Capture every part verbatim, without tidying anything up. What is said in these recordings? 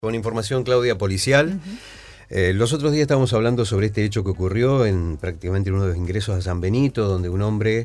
Con información, Claudia, policial. Uh-huh. eh, los otros días estábamos hablando sobre este hecho que ocurrió en prácticamente uno de los ingresos a San Benito, donde un hombre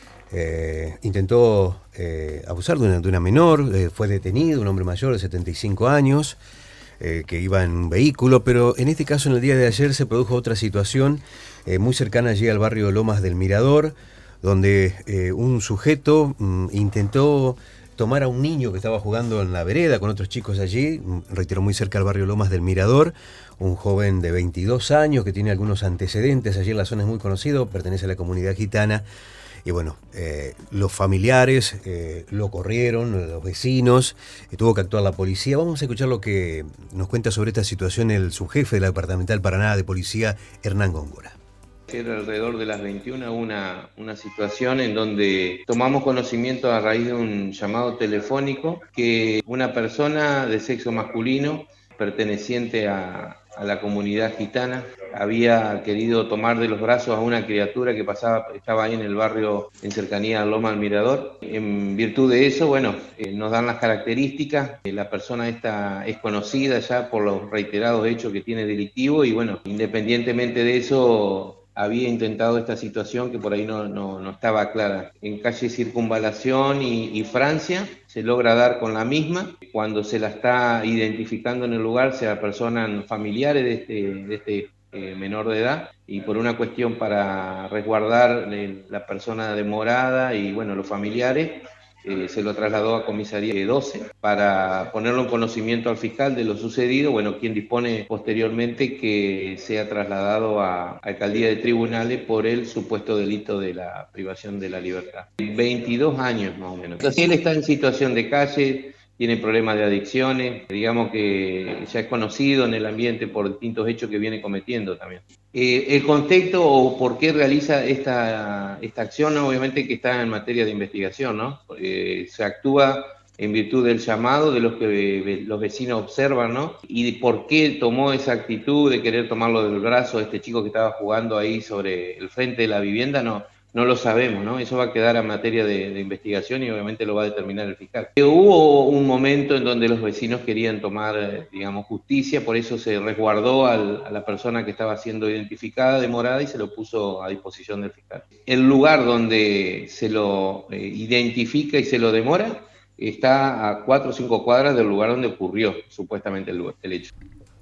eh, intentó eh, abusar de una, de una menor, eh, fue detenido, un hombre mayor de setenta y cinco años, eh, que iba en un vehículo, pero en este caso, en el día de ayer, se produjo otra situación eh, muy cercana allí al barrio Lomas del Mirador, donde eh, un sujeto mm, intentó tomar a un niño que estaba jugando en la vereda con otros chicos allí, reitero, muy cerca al barrio Lomas del Mirador, un joven de veintidós años que tiene algunos antecedentes, allí en la zona es muy conocido, pertenece a la comunidad gitana, y bueno, eh, los familiares eh, lo corrieron, los vecinos, eh, tuvo que actuar la policía. Vamos a escuchar lo que nos cuenta sobre esta situación el subjefe de la Departamental Paraná de Policía, Hernán Góngora. Era alrededor de las veintiuna una, una situación en donde tomamos conocimiento a raíz de un llamado telefónico que una persona de sexo masculino perteneciente a, a la comunidad gitana había querido tomar de los brazos a una criatura que pasaba, estaba ahí en el barrio en cercanía a Loma del Mirador. En virtud de eso, bueno, eh, nos dan las características. Eh, la persona esta es conocida ya por los reiterados hechos que tiene delictivo y bueno, independientemente de eso, había intentado esta situación que por ahí no, no, no estaba clara. En calle Circunvalación y, y Francia se logra dar con la misma. Cuando se la está identificando en el lugar se apersonan familiares de este, de este eh, menor de edad y por una cuestión para resguardar eh, la persona demorada y bueno, los familiares, Eh, se lo trasladó a comisaría doce para ponerlo en conocimiento al fiscal de lo sucedido, bueno, quien dispone posteriormente que sea trasladado a, a alcaldía de tribunales por el supuesto delito de la privación de la libertad. veintidós años más o menos. Entonces él está en situación de calle, tiene problemas de adicciones, digamos que ya es conocido en el ambiente por distintos hechos que viene cometiendo también. Eh, el contexto o por qué realiza esta, esta acción, ¿no? Obviamente que está en materia de investigación, ¿no? Eh, se actúa en virtud del llamado de los que los vecinos observan, ¿no? Y por qué tomó esa actitud de querer tomarlo del brazo a este chico que estaba jugando ahí sobre el frente de la vivienda, no. No lo sabemos, ¿no? Eso va a quedar a materia de, de investigación y obviamente lo va a determinar el fiscal. Hubo un momento en donde los vecinos querían tomar, digamos, justicia, por eso se resguardó al, a la persona que estaba siendo identificada, demorada, y se lo puso a disposición del fiscal. El lugar donde se lo eh, identifica y se lo demora está a cuatro o cinco cuadras del lugar donde ocurrió supuestamente el, el hecho.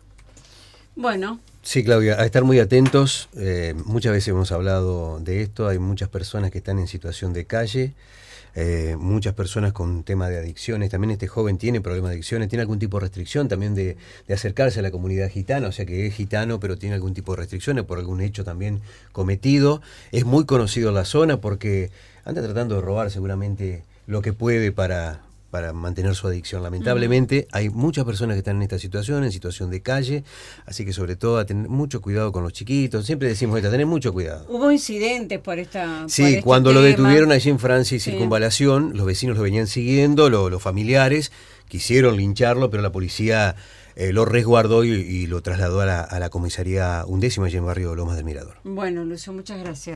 Bueno. Sí, Claudia, a estar muy atentos. Eh, muchas veces hemos hablado de esto. Hay muchas personas que están en situación de calle, eh, muchas personas con tema de adicciones. También este joven tiene problemas de adicciones, tiene algún tipo de restricción también de, de acercarse a la comunidad gitana, o sea que es gitano, pero tiene algún tipo de restricciones por algún hecho también cometido. Es muy conocido en la zona porque anda tratando de robar seguramente lo que puede para... para mantener su adicción. Lamentablemente uh-huh. hay muchas personas que están en esta situación, en situación de calle, así que sobre todo a tener mucho cuidado con los chiquitos. Siempre decimos esto, tener mucho cuidado. Hubo incidentes por esta Sí, por este cuando tema. Lo detuvieron allí en Francia y sí. Circunvalación, los vecinos lo venían siguiendo, lo, los familiares quisieron lincharlo, pero la policía eh, lo resguardó y, y lo trasladó a la, a la comisaría undécima allí en barrio Lomas del Mirador. Bueno, Lucio, muchas gracias.